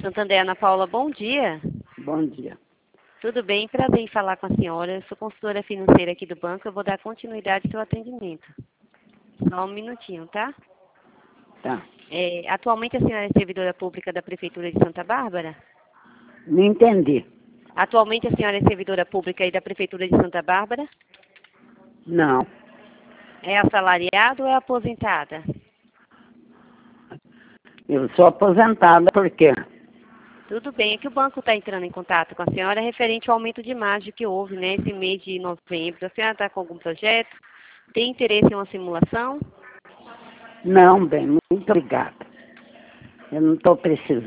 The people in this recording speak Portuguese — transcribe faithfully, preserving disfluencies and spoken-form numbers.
Santander, Ana Paula, bom dia. Bom dia. Tudo bem? Prazer em falar com a senhora. Eu sou consultora financeira aqui do banco. Eu vou dar continuidade ao seu atendimento. Só um minutinho, tá? Tá. É, atualmente a senhora é servidora pública da Prefeitura de Santa Bárbara? Não entendi. Atualmente a senhora é servidora pública aí da Prefeitura de Santa Bárbara? Não. É assalariada ou é aposentada? Eu sou aposentada porque Tudo bem, é que o banco está entrando em contato com a senhora referente ao aumento de margem que houve nesse mês de novembro. A senhora está com algum projeto? Tem interesse em uma simulação? não, bem, muito obrigada. Eu não estou precisando.